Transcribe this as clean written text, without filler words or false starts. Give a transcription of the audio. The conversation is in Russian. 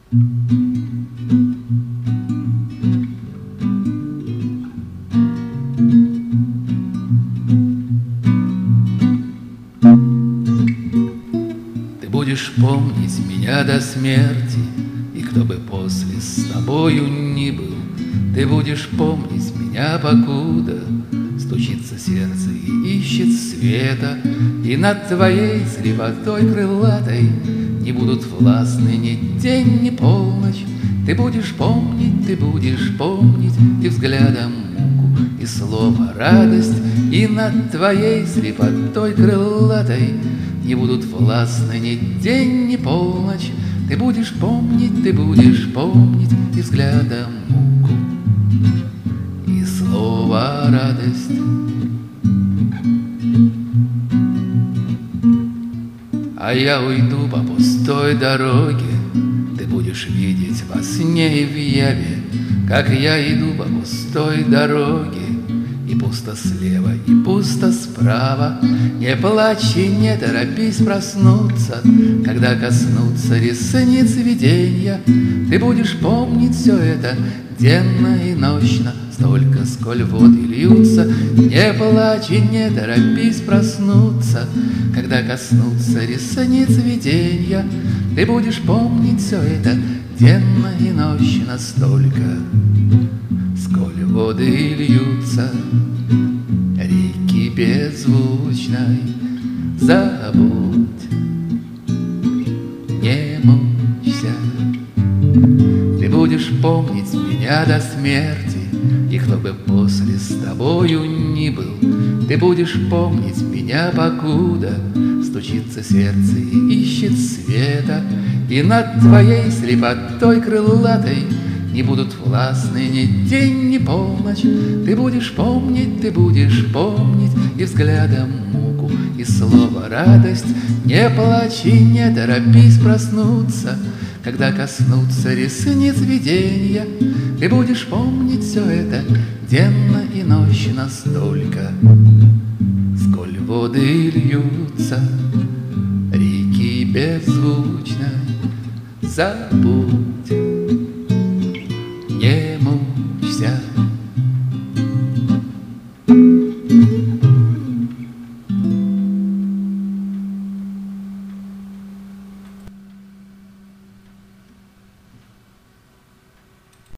Ты будешь помнить меня до смерти, и кто бы после с тобою ни был, ты будешь помнить меня, покуда стучится сердце и ищет света, и над твоей слепотой крылатой не будут властны ни день, ни полночь. Ты будешь помнить и взглядом муку, и слово радость, и над твоей слепотой крылатой не будут властны ни день, ни полночь. Ты будешь помнить и взглядом муку, и слово радость. А я уйду по пустой дороге, ты будешь видеть во сне и в яве, как я иду по пустой дороге, и пусто слева, и пусто справа. Не плачь и не торопись проснуться, когда коснутся ресниц виденья. Ты будешь помнить все это денно и ночно, столько, сколь воды льются. Не плачь и не торопись проснуться, когда коснутся ресниц виденья. Ты будешь помнить все это денно и ночно, столько, сколь воды льются. Реки беззвучной забудь, не мучься. Ты будешь помнить меня до смерти, и кто бы после с тобою ни был, ты будешь помнить меня, покуда стучится сердце и ищет света, и над твоей слепотой крылатой не будут властны ни день, ни полночь. Ты будешь помнить и взглядом муку, и слово радость. Не плачь и не торопись проснуться, когда коснутся ресниц виденья. Ты будешь помнить все это денно и ночно, столько, сколь воды льются. Реки беззвучной забудь.